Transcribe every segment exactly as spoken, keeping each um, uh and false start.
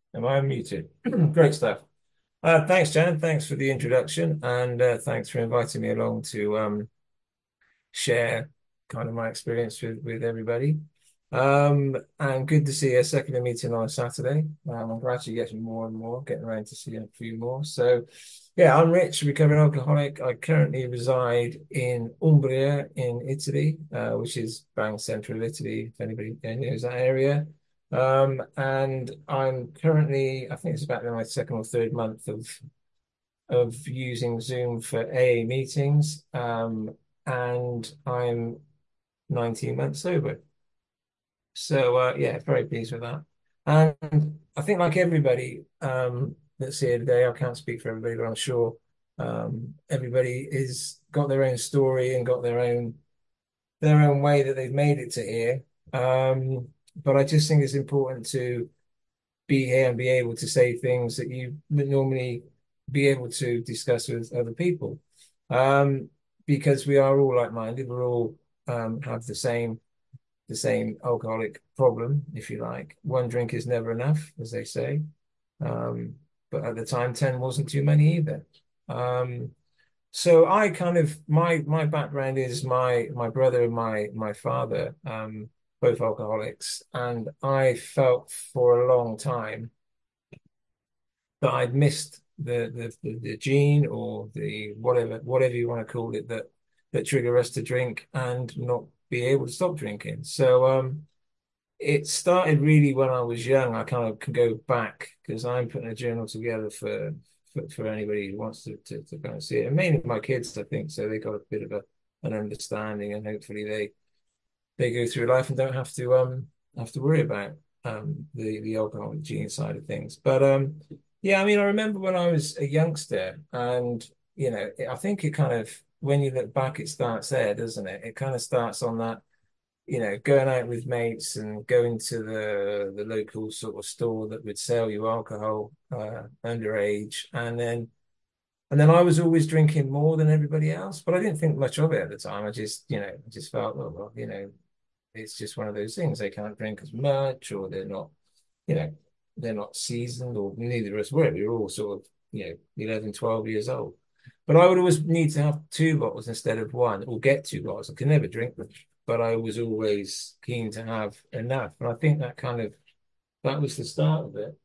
Am I muted? Great stuff. Uh, thanks, Jan. Thanks for the introduction, and uh, thanks for inviting me along to um, share kind of my experience with with everybody. Um, and good to see a second meeting on a Saturday. Um, I'm gradually getting more and more, getting around to see a few more. So, yeah, I'm Rich, recovering alcoholic. I currently reside in Umbria in Italy, uh, which is bang central Italy, if anybody knows that area. Um, and I'm currently, I think it's about my second or third month of of using Zoom for A A meetings. Um, and I'm nineteen months sober. So uh, yeah, very pleased with that. And I think like everybody um, that's here today, I can't speak for everybody, but I'm sure um, everybody is got their own story and got their own their own way that they've made it to here. Um, but I just think it's important to be here and be able to say things that you would normally be able to discuss with other people. Um, because we are all like-minded, we're all um, have the same the same alcoholic problem, if you like. One drink is never enough, as they say. Um, but at the time, ten wasn't too many either. Um, so I kind of my my background is my my brother and my my father, um, both alcoholics, and I felt for a long time that I'd missed the the the, the gene or the whatever whatever you want to call it that that trigger us to drink and not be able to stop drinking. So um it started really when I was young. I kind of can go back because I'm putting a journal together for for, for anybody who wants to, to to kind of see it. And mainly my kids, I think, so they got a bit of a an understanding, and hopefully they they go through life and don't have to um have to worry about um the the alcoholic gene side of things. But um yeah, I mean, I remember when I was a youngster, and you know, I think it kind of when you look back, it starts there, doesn't it? It kind of starts on that you know, going out with mates and going to the the local sort of store that would sell you alcohol uh, underage, and then and then I was always drinking more than everybody else, but I didn't think much of it at the time. I just, you know, I just felt, oh, well, you know, it's just one of those things. They can't drink as much, or they're not, you know, they're not seasoned, or neither of us were. We were all sort of, you know, eleven, twelve years old. But I would always need to have two bottles instead of one, or get two bottles. I could never drink them, but I was always keen to have enough. And I think that kind of that was the start of it.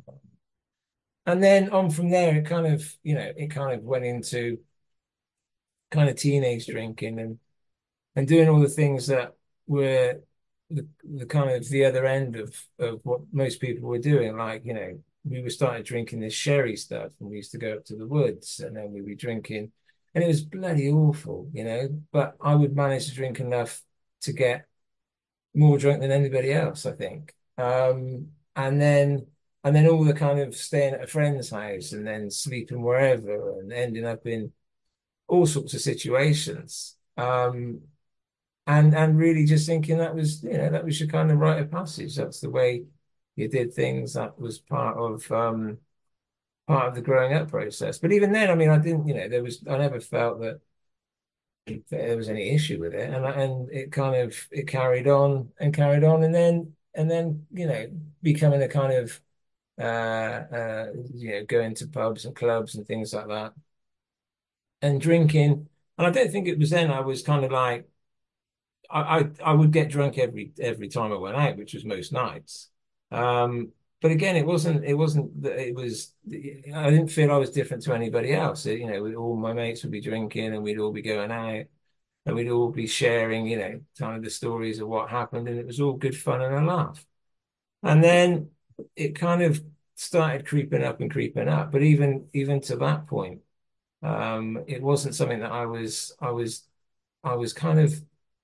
And then on from there, it kind of, you know, it kind of went into kind of teenage drinking and and doing all the things that were the, the kind of the other end of of what most people were doing. Like, you know, we were started drinking this sherry stuff, and we used to go up to the woods, and then we'd be drinking, and it was bloody awful, you know. But I would manage to drink enough to get more drunk than anybody else, I think. Um, and then and then all the kind of staying at a friend's house and then sleeping wherever and ending up in all sorts of situations. Um, and and really just thinking that was you know that was your kind of rite of passage. That's the way you did things. That was part of um part of the growing up process. But even then, I mean, I didn't, you know, there was I never felt that there was any issue with it, and and it kind of it carried on and carried on, and then and then you know becoming a kind of uh uh you know going to pubs and clubs and things like that and drinking. And I don't think it was then I was kind of like I, I I would get drunk every every time I went out, which was most nights. Um, but again, it wasn't it wasn't that it was I didn't feel I was different to anybody else. It, you know, we- all my mates would be drinking and we'd all be going out and we'd all be sharing, you know, kind of the stories of what happened, and it was all good fun and a laugh. And then it kind of started creeping up and creeping up. But even even to that point, um, it wasn't something that I was I was I was kind of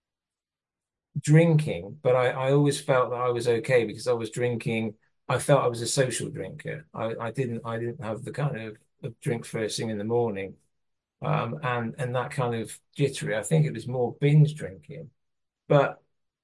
drinking, but I, I always felt that I was okay because I was drinking. I felt I was a social drinker. I, I didn't I didn't have the kind of, of drink first thing in the morning. Um, and and that kind of jittery. I think it was more binge drinking. But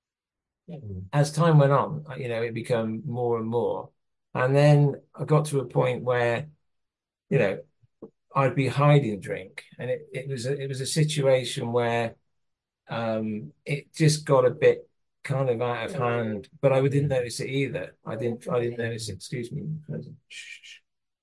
as time went on, you know, it became more and more. And then I got to a point where, you know, I'd be hiding drink, and it, it was a, it was a situation where um, it just got a bit. kind of out of hand, but I didn't notice it either. I didn't I didn't notice it. Excuse me. Shh.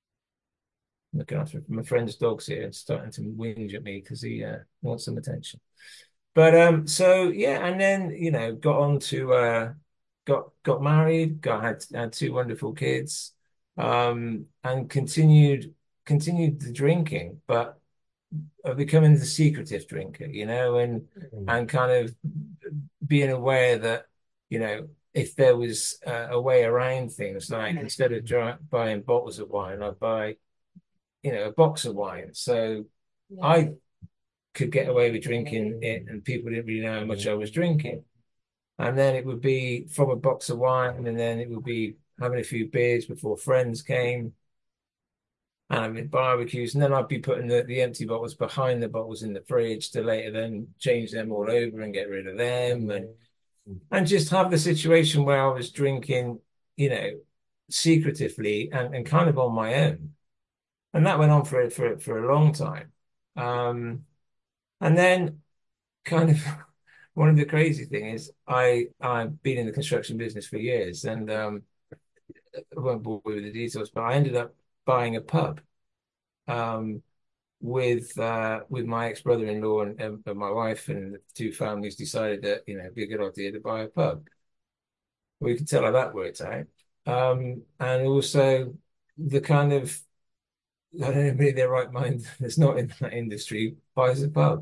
Looking after my friend's dog's here and starting to whinge at me because he uh, wants some attention. But um, so yeah, and then you know, got on to uh, got got married, got had had two wonderful kids, um, and continued continued the drinking, but uh, becoming the secretive drinker, you know, and and kind of being aware that, you know, if there was uh, a way around things, like instead of dry, buying bottles of wine, I'd buy, you know, a box of wine. So I could get away with drinking it, and people didn't really know how much I was drinking. And then it would be from a box of wine, and then it would be having a few beers before friends came, and having barbecues, and then I'd be putting the, the empty bottles behind the bottles in the fridge to later then change them all over and get rid of them, and and just have the situation where I was drinking, you know, secretively and, and kind of on my own. And that went on for for for a long time. Um, and then kind of one of the crazy thing is I I've been in the construction business for years, and um, I won't bore you with the details, but I ended up buying a pub um, with uh, with my ex-brother-in-law and, and, and my wife, and the two families decided that, you know, it'd be a good idea to buy a pub. We can tell how that worked out. Um, and also the kind of, I don't know, really their right mind that's not in that industry buys a pub.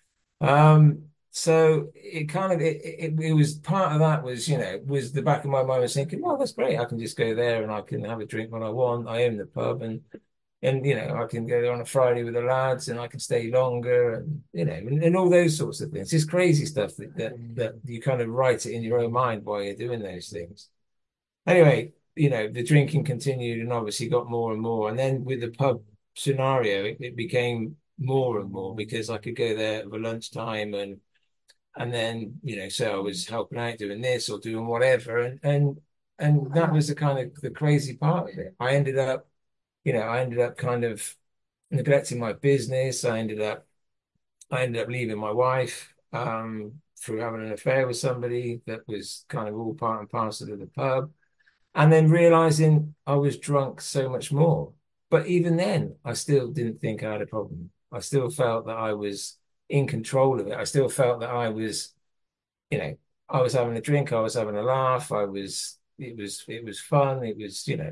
Um, so it kind of it, it it was part of that was, you know, was the back of my mind was thinking, well, that's great. I can just go there and I can have a drink when I want. I own the pub, and and you know, I can go there on a Friday with the lads and I can stay longer, and you know, and, and all those sorts of things. It's crazy stuff that, that that you kind of write it in your own mind while you're doing those things. Anyway, you know, the drinking continued and obviously got more and more. And then with the pub scenario, it, it became more and more because I could go there over lunchtime, and and then, you know, so I was helping out doing this or doing whatever. And and and that was the kind of the crazy part of it. I ended up, you know, I ended up kind of neglecting my business. I ended up I ended up leaving my wife um through having an affair with somebody that was kind of all part and parcel of the pub, and then realizing I was drunk so much more. But even then, I still didn't think I had a problem. I still felt that I was in control of it. I still felt that I was, you know, I was having a drink, I was having a laugh, I was, it was, it was fun. It was, you know,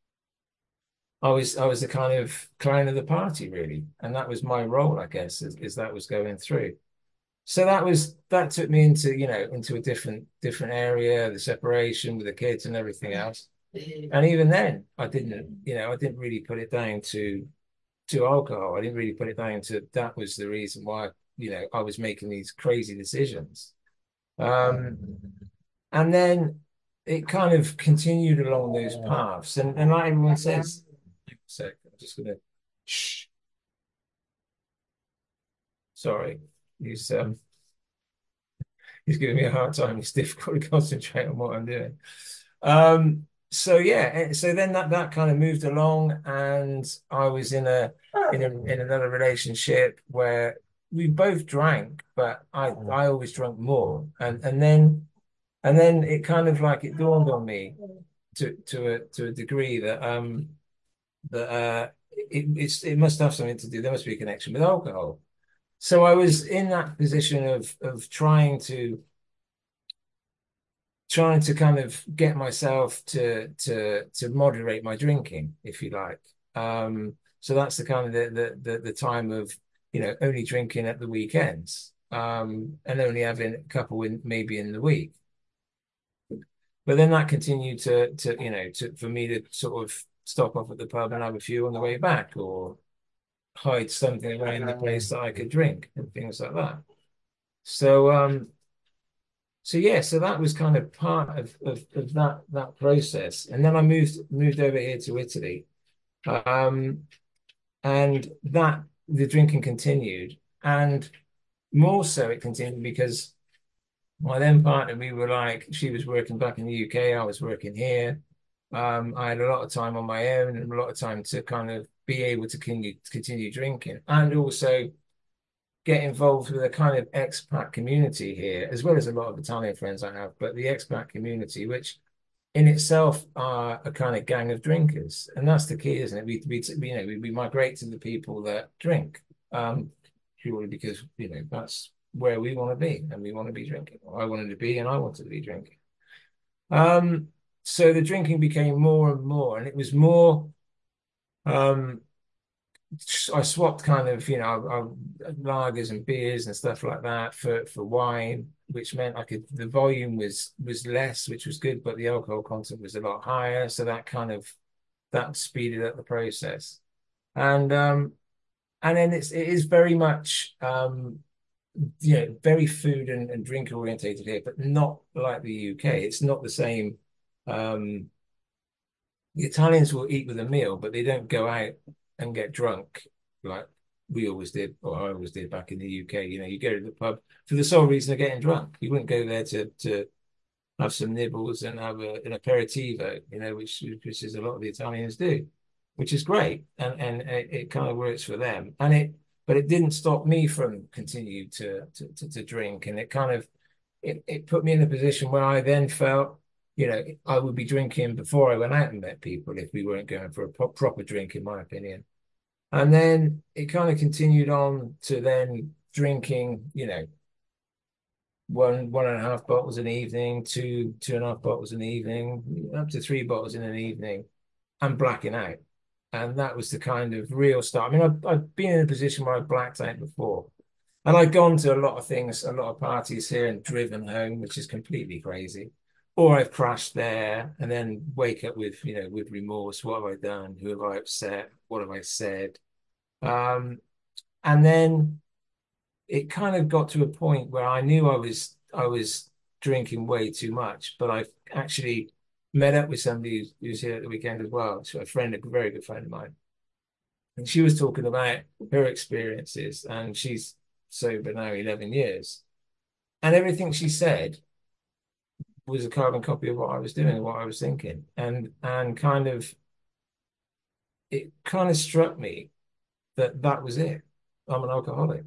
I was, I was the kind of clown of the party, really, and that was my role, I guess, as, as that was going through. So that was that took me into, you know, into a different different area, the separation with the kids and everything else. And even then, I didn't, you know, I didn't really put it down to to alcohol. I didn't really put it down to that was the reason why, you know, I was making these crazy decisions. Um, and then it kind of continued along those paths. And and like everyone says, so I'm just gonna shh, sorry. He's um he's giving me a hard time. It's difficult to concentrate on what I'm doing. Um, so yeah, eh, so then that that kind of moved along, and I was in a in a in another relationship where we both drank, but I I always drank more, and and then and then it kind of like it dawned on me to to a to a degree that um that uh it it's it must have something to do. There must be a connection with alcohol. So I was in that position of of trying to trying to kind of get myself to to to moderate my drinking, if you like. Um, so that's the kind of the, the the the time of, you know, only drinking at the weekends, um, and only having a couple in maybe in the week. But then that continued to to you know to for me to sort of stop off at the pub and have a few on the way back, or hide something around the place that I could drink and things like that. So um so yeah, so that was kind of part of, of, of that that process. And then I moved moved over here to Italy. Um, and that the drinking continued. And more so it continued because my then partner, we were like, she was working back in the U K, I was working here. Um, I had a lot of time on my own and a lot of time to kind of be able to continue, continue drinking. And also get involved with a kind of expat community here, as well as a lot of Italian friends I have, but the expat community, which in itself are a kind of gang of drinkers, and that's the key, isn't it? We, we you know we, we migrate to the people that drink, um, purely because you know that's where we want to be, and we want to be drinking. Or I wanted to be, and I wanted to be drinking. Um, so the drinking became more and more, and it was more. Um, I swapped kind of, you know, I, lagers and beers and stuff like that for for wine, which meant I could the volume was was less, which was good, but the alcohol content was a lot higher. So that kind of that speeded up the process. And um and then it's it is very much um you know very food and, and drink orientated here, but not like the U K. It's not the same. Um the Italians will eat with a meal, but they don't go out and get drunk like we always did, or I always did back in the U K. You know, you go to the pub for the sole reason of getting drunk. You wouldn't go there to to have some nibbles and have a, an aperitivo, you know, which which is a lot of the Italians do, which is great, and and it, it kind of works for them. And it, but it didn't stop me from continue to to to, to drink, and it kind of it, it put me in a position where I then felt, you know, I would be drinking before I went out and met people if we weren't going for a pro proper drink, in my opinion. And then it kind of continued on to then drinking, you know, one one and a half bottles an evening, two two and a half bottles an evening, up to three bottles in an evening, and blacking out. And that was the kind of real start. I mean, I've, I've been in a position where I blacked out before, and I'd gone to a lot of things, a lot of parties here and driven home, which is completely crazy. Or I've crashed there and then wake up with, you know, with remorse. What have I done? Who have I upset? What have I said? Um, and then it kind of got to a point where I knew I was I was drinking way too much, but I actually met up with somebody who's, who's here at the weekend as well. So a friend, a very good friend of mine, and she was talking about her experiences, and she's sober now eleven years, and everything she said was a carbon copy of what I was doing, what I was thinking, and and kind of it kind of struck me that that was it. I'm an alcoholic.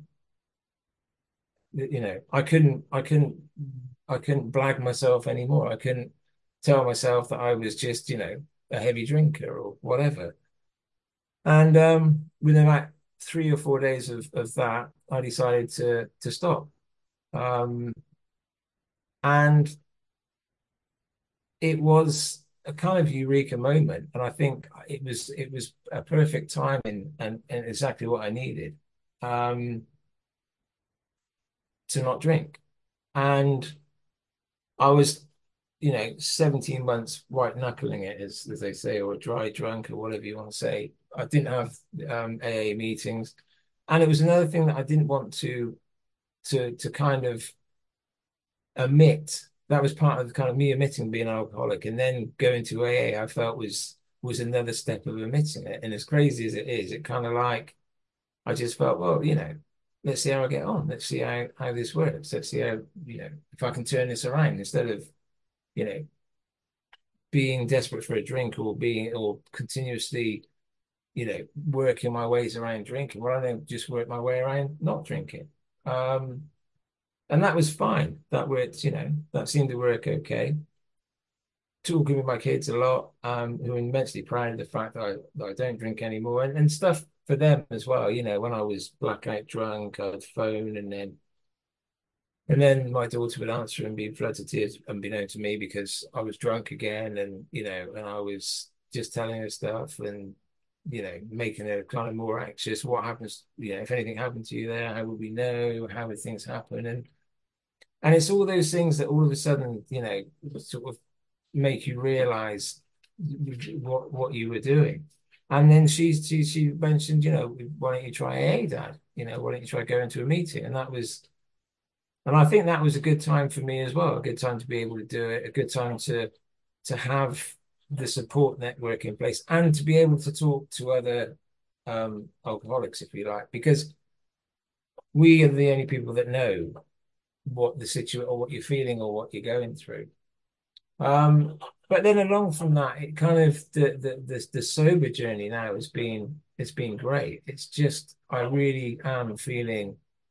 You know, I couldn't, I couldn't, I couldn't blag myself anymore. I couldn't tell myself that I was just, you know, a heavy drinker or whatever. And um, within about three or four days of, of that, I decided to to stop. Um, and it was a kind of eureka moment. And I think it was it was a perfect timing and, and exactly what I needed um, to not drink. And I was, you know, seventeen months white knuckling it, as, as they say, or dry drunk, or whatever you want to say. I didn't have um, A A meetings. And it was another thing that I didn't want to to to kind of admit. That was part of the kind of me admitting being an alcoholic. And then going to A A, I felt was was another step of admitting it. And as crazy as it is, it kind of like I just felt, well, you know, let's see how I get on. Let's see how how this works. Let's see how, you know, if I can turn this around instead of, you know, being desperate for a drink or being or continuously, you know, working my ways around drinking. Well, I don't just work my way around not drinking. Um, and that was fine. That worked, you know, that seemed to work okay. Talking with my kids a lot, um, who are immensely proud of the fact that I, that I don't drink anymore and, and stuff for them as well. You know, when I was blackout drunk, I'd phone and then and then my daughter would answer and be floods of tears unbeknown to me because I was drunk again and, you know, and I was just telling her stuff and, you know, making her kind of more anxious. What happens, you know, if anything happened to you there, how would we know? How would things happen? And and it's all those things that all of a sudden, you know, sort of make you realize what what you were doing. And then she she she mentioned, you know, why don't you try A A, Dad? You know, why don't you try going to a meeting? And that was and I think that was a good time for me as well, a good time to be able to do it, a good time to to have the support network in place and to be able to talk to other um, alcoholics, if you like, because we are the only people that know what the situation or what you're feeling or what you're going through. Um, but then along from that, it kind of the the the, the sober journey now has been it's been great. It's just I really am feeling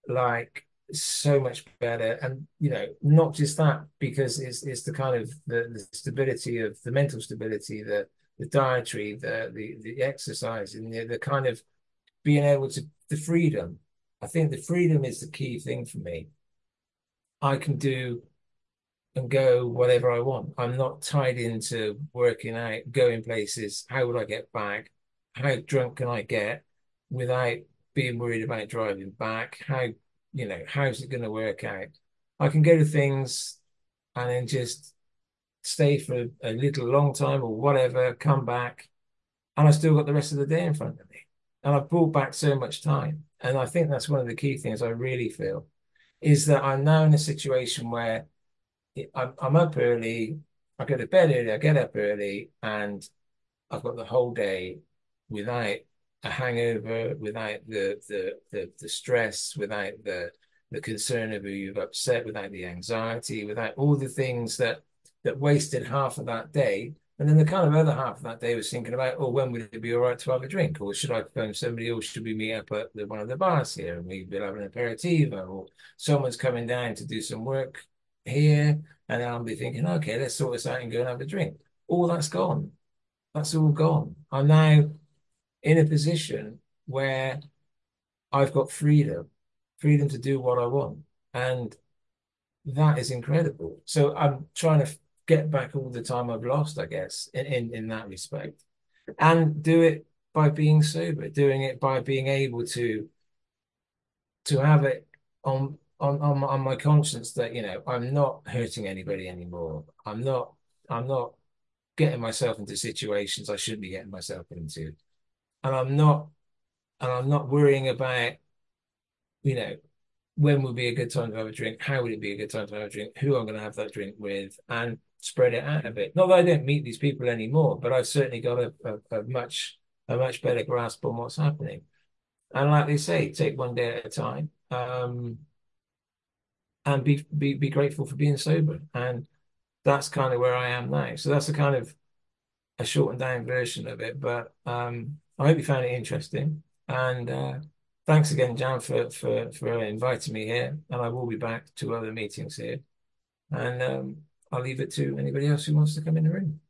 like so much better. And you know, not just that, because it's it's the kind of the, the stability of the mental stability, the the dietary, the the the exercise, and the, the kind of being able to the freedom. I think the freedom is the key thing for me. I can do and go whatever I want. I'm not tied into working out, going places. How would I get back? How drunk can I get without being worried about driving back? How, you know, how's it going to work out? I can go to things and then just stay for a little long time or whatever, come back, and I still got the rest of the day in front of me. And I've brought back so much time. And I think that's one of the key things I really feel is that I'm now in a situation where I'm, I'm up early, I go to bed early, I get up early, and I've got the whole day without a hangover, without the the the, the stress, without the the concern of who you've upset, without the anxiety, without all the things that that wasted half of that day. And then the kind of other half of that day was thinking about, oh, when would it be all right to have a drink? Or should I phone somebody, or should we meet up at the, one of the bars here and we'll have an aperitivo? Or someone's coming down to do some work here, and then I'll be thinking, okay, let's sort this out and go and have a drink. All that's gone. That's all gone. I'm now in a position where I've got freedom, freedom to do what I want. And that is incredible. So I'm trying to get back all the time I've lost, I guess, in, in, in that respect. And do it by being sober, doing it by being able to to have it on on on, on my conscience that, you know, I'm not hurting anybody anymore. I'm not I'm not getting myself into situations I shouldn't be getting myself into. And I'm not and I'm not worrying about, you know, when would be a good time to have a drink, how would it be a good time to have a drink, who I'm going to have that drink with, and spread it out a bit. Not that I don't meet these people anymore, but I've certainly got a, a, a much a much better grasp on what's happening. And like they say, take one day at a time, um, and be, be be grateful for being sober. And that's kind of where I am now. So that's a kind of a shortened down version of it. But um, I hope you found it interesting. And uh, thanks again, Jan, for, for, for inviting me here. And I will be back to other meetings here. And um, I'll leave it to anybody else who wants to come in the room.